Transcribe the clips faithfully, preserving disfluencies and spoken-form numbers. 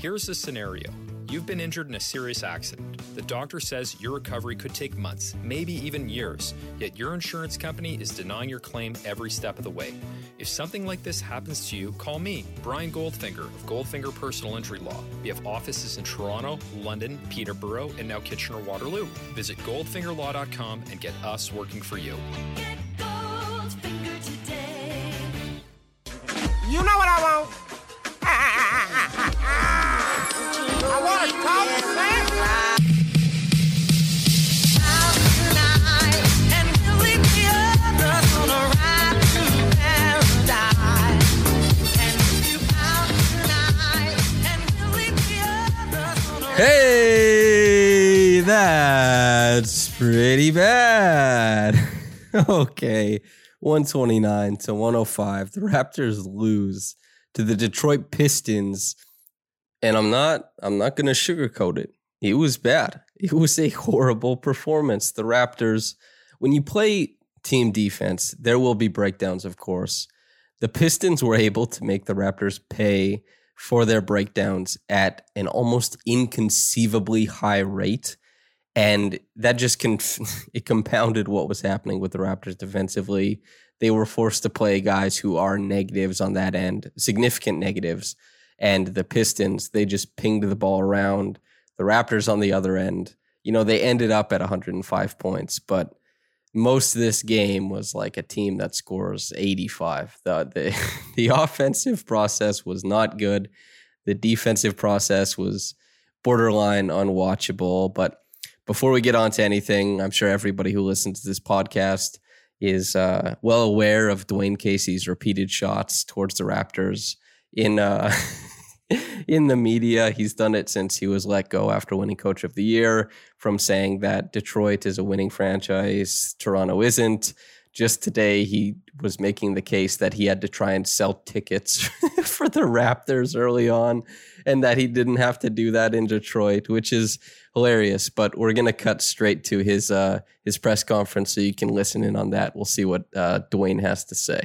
Here's the scenario. You've been injured in a serious accident. The doctor says your recovery could take months, maybe even years, yet your insurance company is denying your claim every step of the way. If something like this happens to you, call me, Brian Goldfinger of Goldfinger Personal Injury Law. We have offices in Toronto, London, Peterborough, and now Kitchener-Waterloo. Visit goldfinger law dot com and get us working for you. Get Goldfinger today. You know what I want? I want a Coke, man. Out tonight, and we'll leave the others on a ride to paradise. And if you out tonight, and we'll leave the others on a ride. Hey, that's pretty bad. Okay, one twenty-nine to one oh five. The Raptors lose to the Detroit Pistons. And I'm not I'm not going to sugarcoat it. It was bad. It was a horrible performance. The Raptors, when you play team defense, there will be breakdowns, of course. The Pistons were able to make the Raptors pay for their breakdowns at an almost inconceivably high rate. And that just conf- it compounded what was happening with the Raptors defensively. They were forced to play guys who are negatives on that end, significant negatives. And the Pistons, they just pinged the ball around. The Raptors on the other end, you know, they ended up at one hundred five points, but most of this game was like a team that scores eighty-five. The, the, the offensive process was not good. The defensive process was borderline unwatchable. But before we get on to anything, I'm sure everybody who listens to this podcast is uh, well aware of Dwayne Casey's repeated shots towards the Raptors in uh, in the media. He's done it since he was let go after winning Coach of the Year, from saying that Detroit is a winning franchise, Toronto isn't. Just today, he was making the case that he had to try and sell tickets for the Raptors early on, and that he didn't have to do that in Detroit, which is hilarious. But we're going to cut straight to his uh, his press conference so you can listen in on that. We'll see what uh, Dwayne has to say.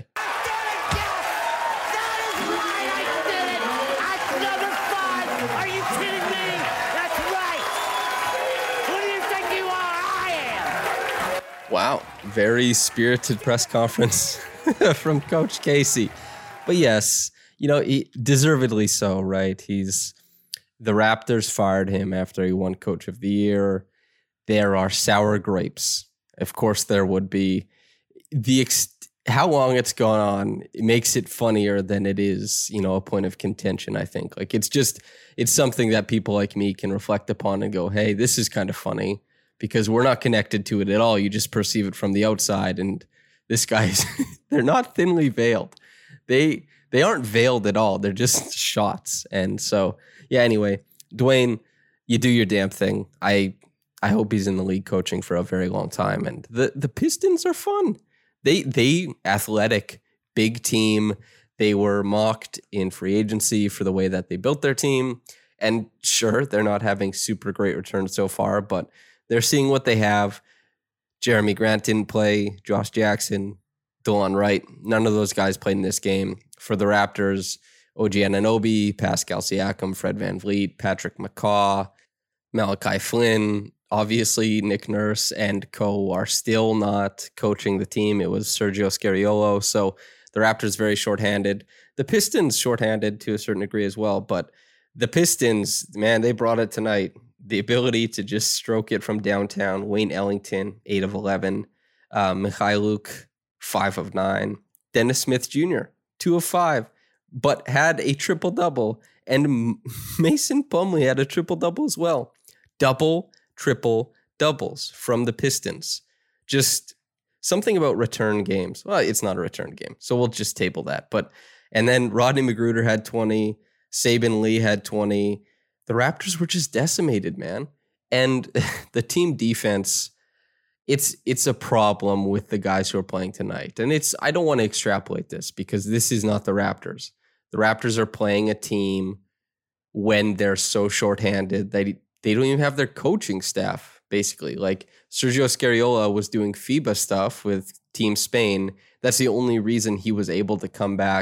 Wow, very spirited press conference from Coach Casey. But yes, you know, he, deservedly so, right? He's the Raptors fired him after he won Coach of the Year. There are sour grapes. Of course, there would be. The ex- how long it's gone on, it makes it funnier than it is, you know, a point of contention, I think. Like, it's just, it's something that people like me can reflect upon and go, hey, this is kind of funny. Because we're not connected to it at all. You just perceive it from the outside. And this guy's, they're not thinly veiled. They they aren't veiled at all. They're just shots. And so, yeah, anyway, Dwayne, you do your damn thing. I I hope he's in the league coaching for a very long time. And the, the Pistons are fun. They, they athletic, big team. They were mocked in free agency for the way that they built their team. And sure, they're not having super great returns so far, but they're seeing what they have. Jeremy Grant didn't play. Josh Jackson, DeLon Wright. None of those guys played in this game. For the Raptors, O G Anunoby, Pascal Siakam, Fred VanVleet, Patrick McCaw, Malachi Flynn. Obviously, Nick Nurse and co are still not coaching the team. It was Sergio Scariolo. So the Raptors very shorthanded. The Pistons shorthanded to a certain degree as well. But the Pistons, man, they brought it tonight. The ability to just stroke it from downtown. Wayne Ellington, eight of eleven. Uh, Mikhailuk, five of nine. Dennis Smith Junior, two of five, but had a triple-double. And Mason Plumlee had a triple-double as well. Double, triple, doubles from the Pistons. Just something about return games. Well, it's not a return game, so we'll just table that. But and then Rodney McGruder had twenty. Saban Lee had twenty. The Raptors were just decimated, man. And the team defense, it's it's a problem with the guys who are playing tonight. And it's I don't want to extrapolate this because this is not the Raptors. The Raptors are playing a team when they're so shorthanded that they don't even have their coaching staff, basically. Like Sergio Scariolo was doing FIBA stuff with Team Spain. That's the only reason he was able to come back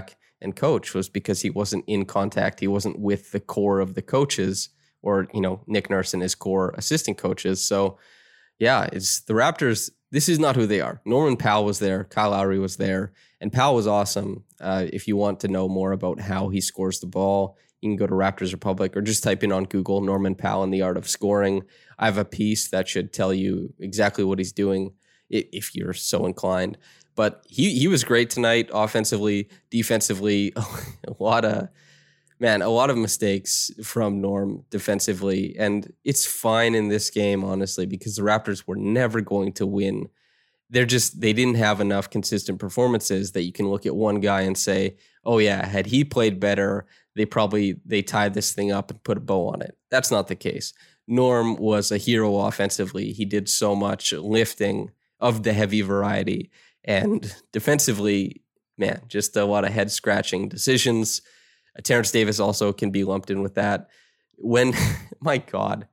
and coach was because he wasn't in contact. He wasn't with the core of the coaches or, you know, Nick Nurse and his core assistant coaches. So yeah, it's the Raptors. This is not who they are. Norman Powell was there. Kyle Lowry was there. And Powell was awesome. Uh, if you want to know more about how he scores the ball, you can go to Raptors Republic or just type in on Google Norman Powell and the art of scoring. I have a piece that should tell you exactly what he's doing if you're so inclined. But he he was great tonight, offensively, defensively. A lot of, man, a lot of mistakes from Norm defensively. And it's fine in this game, honestly, because the Raptors were never going to win. They're just, they didn't have enough consistent performances that you can look at one guy and say, oh yeah, had he played better, they probably, they tied this thing up and put a bow on it. That's not the case. Norm was a hero offensively. He did so much lifting of the heavy variety. And defensively, man, just a lot of head scratching decisions. Uh, Terrence Davis also can be lumped in with that. When, my God,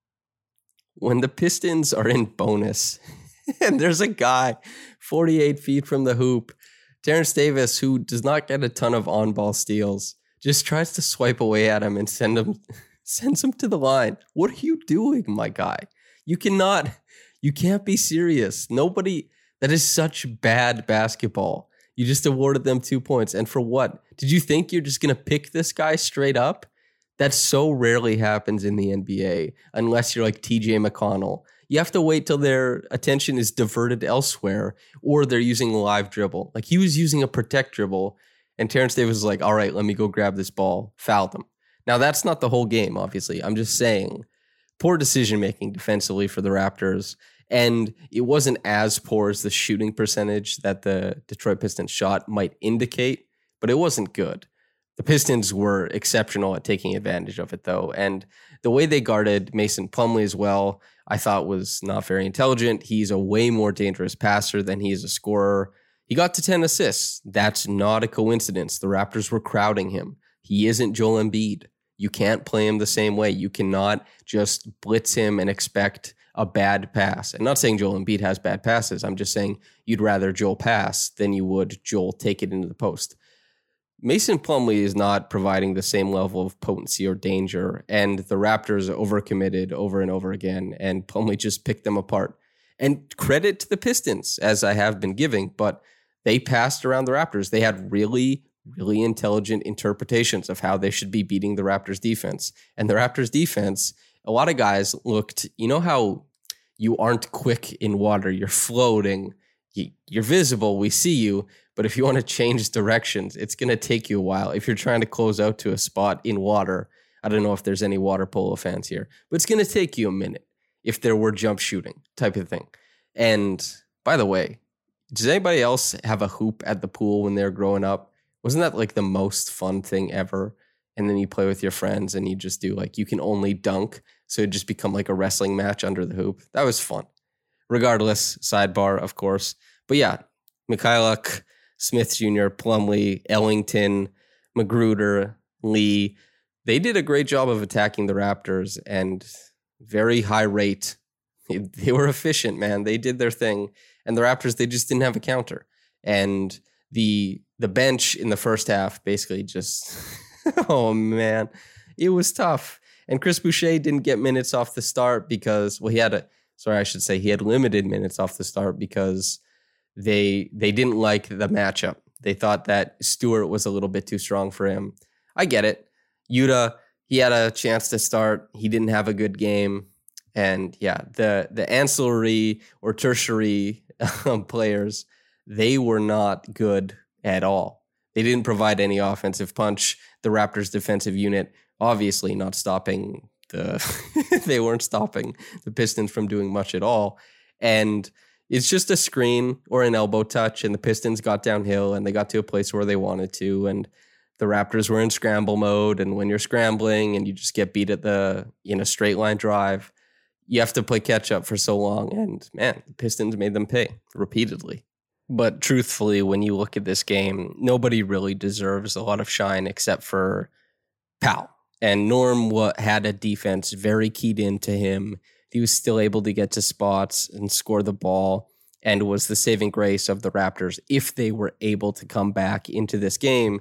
when the Pistons are in bonus and there's a guy forty-eight feet from the hoop, Terrence Davis, who does not get a ton of on-ball steals, just tries to swipe away at him and send him, sends him to the line. What are you doing, my guy? You cannot, you can't be serious. Nobody... That is such bad basketball. You just awarded them two points. And for what? Did you think you're just going to pick this guy straight up? That so rarely happens in the N B A, unless you're like T J McConnell. You have to wait till their attention is diverted elsewhere, or they're using a live dribble. Like he was using a protect dribble, and Terrence Davis was like, all right, let me go grab this ball, fouled him. Now, that's not the whole game, obviously. I'm just saying, poor decision-making defensively for the Raptors. And it wasn't as poor as the shooting percentage that the Detroit Pistons shot might indicate, but it wasn't good. The Pistons were exceptional at taking advantage of it, though. And the way they guarded Mason Plumlee as well, I thought was not very intelligent. He's a way more dangerous passer than he is a scorer. He got to ten assists. That's not a coincidence. The Raptors were crowding him. He isn't Joel Embiid. You can't play him the same way. You cannot just blitz him and expect a bad pass. I'm not saying Joel Embiid has bad passes. I'm just saying you'd rather Joel pass than you would Joel take it into the post. Mason Plumlee is not providing the same level of potency or danger, and the Raptors overcommitted over and over again, and Plumlee just picked them apart. And credit to the Pistons, as I have been giving, but they passed around the Raptors. They had really, really intelligent interpretations of how they should be beating the Raptors defense. And the Raptors defense, a lot of guys looked, you know how you aren't quick in water, you're floating, you're visible, we see you, but if you want to change directions, it's going to take you a while. If you're trying to close out to a spot in water, I don't know if there's any water polo fans here, but it's going to take you a minute if there were jump shooting type of thing. And by the way, does anybody else have a hoop at the pool when they were growing up? Wasn't that like the most fun thing ever? And then you play with your friends and you just do like, you can only dunk. So it just become like a wrestling match under the hoop. That was fun. Regardless, sidebar, of course. But yeah, Mikhailuk, Smith Junior, Plumlee, Ellington, Magruder, Lee, they did a great job of attacking the Raptors and very high rate. They were efficient, man. They did their thing. And the Raptors, they just didn't have a counter. And the the bench in the first half basically just... oh, man. It was tough. And Chris Boucher didn't get minutes off the start because, well, he had a, sorry, I should say he had limited minutes off the start because they they didn't like the matchup. They thought that Stewart was a little bit too strong for him. I get it. Yuta, he had a chance to start. He didn't have a good game. And yeah, the, the ancillary or tertiary players, they were not good at all. They didn't provide any offensive punch. The Raptors defensive unit, obviously not stopping the, they weren't stopping the Pistons from doing much at all. And it's just a screen or an elbow touch, and the Pistons got downhill and they got to a place where they wanted to. And the Raptors were in scramble mode. And when you're scrambling and you just get beat at the, in a straight line drive, you have to play catch up for so long. And man, the Pistons made them pay repeatedly. But truthfully, when you look at this game, nobody really deserves a lot of shine except for Powell. And Norm had a defense very keyed into him. He was still able to get to spots and score the ball and was the saving grace of the Raptors if they were able to come back into this game.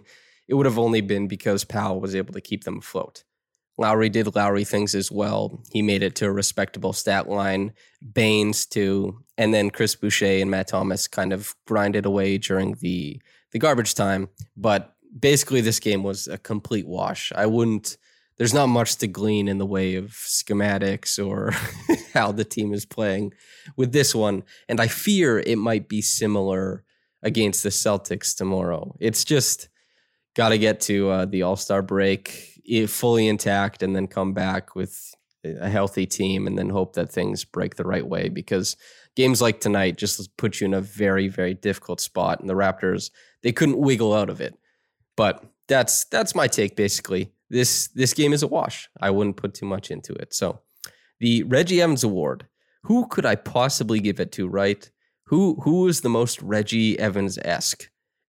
it would have only been because Powell was able to keep them afloat. Lowry did Lowry things as well. He made it to a respectable stat line. Baines too. And then Chris Boucher and Matt Thomas kind of grinded away during the, the garbage time. But basically this game was a complete wash. I wouldn't, there's not much to glean in the way of schematics or how the team is playing with this one. And I fear it might be similar against the Celtics tomorrow. It's just got to get to uh, the All-Star break fully intact and then come back with a healthy team and then hope that things break the right way, because games like tonight just put you in a very, very difficult spot. And the Raptors, they couldn't wiggle out of it. But that's that's my take, basically. This this game is a wash. I wouldn't put too much into it. So the Reggie Evans Award, who could I possibly give it to, right? Who who is the most Reggie Evans-esque?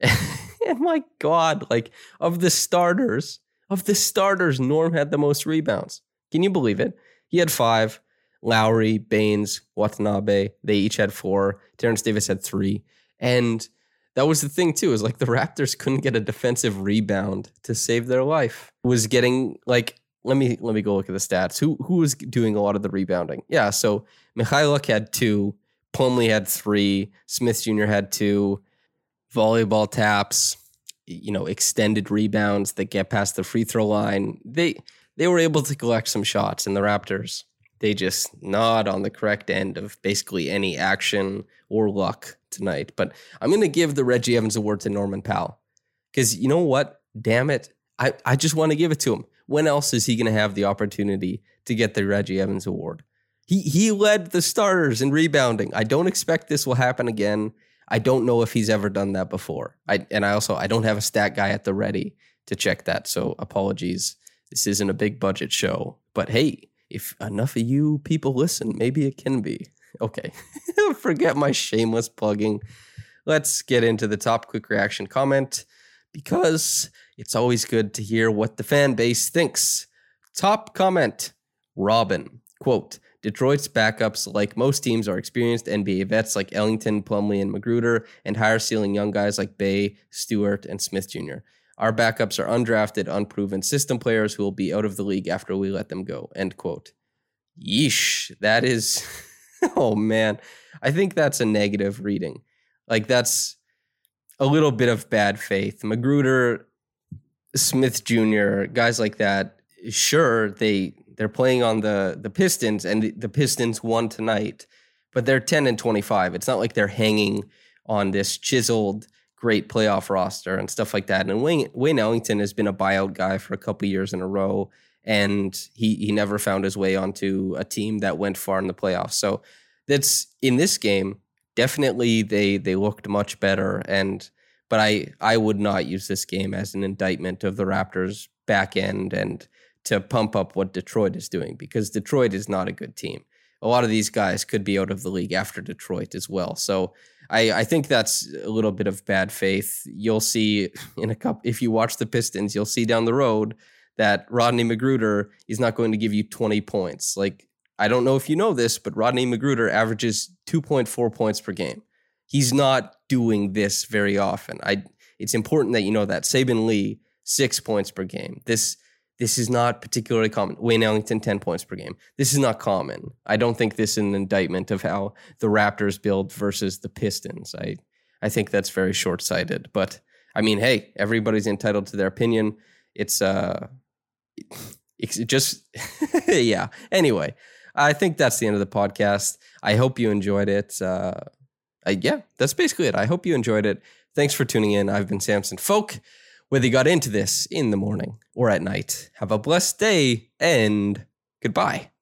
And my God, like of the starters, of the starters, Norm had the most rebounds. Can you believe it? He had five. Lowry, Baines, Watanabe, they each had four. Terrence Davis had three. And that was the thing too, is like the Raptors couldn't get a defensive rebound to save their life. It was getting like, let me let me go look at the stats. Who who was doing a lot of the rebounding? Yeah, so Mikhailuk had two, Plumlee had three, Smith Junior had two, volleyball taps, you know, extended rebounds that get past the free throw line. They they were able to collect some shots, and the Raptors, they just not on the correct end of basically any action or luck tonight. But I'm going to give the Reggie Evans Award to Norman Powell, because you know what? Damn it. I, I just want to give it to him. When else is he going to have the opportunity to get the Reggie Evans Award? He he led the starters in rebounding. I don't expect this will happen again. I don't know if he's ever done that before. I and I also I don't have a stat guy at the ready to check that. So apologies. This isn't a big budget show. But hey, if enough of you people listen, maybe it can be. Okay. Forget my shameless plugging. Let's get into the top quick reaction comment, because it's always good to hear what the fan base thinks. Top comment, Robin. Quote, Detroit's backups, like most teams, are experienced N B A vets like Ellington, Plumlee, and Magruder, and higher ceiling young guys like Bay, Stewart, and Smith Junior Our backups are undrafted, unproven system players who will be out of the league after we let them go. End quote. Yeesh. That is, oh man. I think that's a negative reading. Like that's a little bit of bad faith. Magruder, Smith Junior, guys like that, sure, they... They're playing on the, the Pistons, and the, the Pistons won tonight, but they're ten and twenty-five. It's not like they're hanging on this chiseled, great playoff roster and stuff like that. And Wayne, Wayne Ellington has been a buyout guy for a couple years in a row, and he he never found his way onto a team that went far in the playoffs. So that's in this game. Definitely, they they looked much better, and but I I would not use this game as an indictment of the Raptors' back end and to pump up what Detroit is doing, because Detroit is not a good team. A lot of these guys could be out of the league after Detroit as well. So I, I think that's a little bit of bad faith. You'll see in a couple, if you watch the Pistons, you'll see down the road that Rodney Magruder is not going to give you twenty points. Like, I don't know if you know this, but Rodney Magruder averages two point four points per game. He's not doing this very often. I. It's important that you know that. Saben Lee, six points per game. This This is not particularly common. Wayne Ellington, ten points per game. This is not common. I don't think this is an indictment of how the Raptors build versus the Pistons. I, I think that's very short-sighted. But, I mean, hey, everybody's entitled to their opinion. It's, uh, it's just, yeah. Anyway, I think that's the end of the podcast. I hope you enjoyed it. Uh, I, yeah, that's basically it. I hope you enjoyed it. Thanks for tuning in. I've been Samson Folk. Whether you got into this in the morning or at night, have a blessed day and goodbye.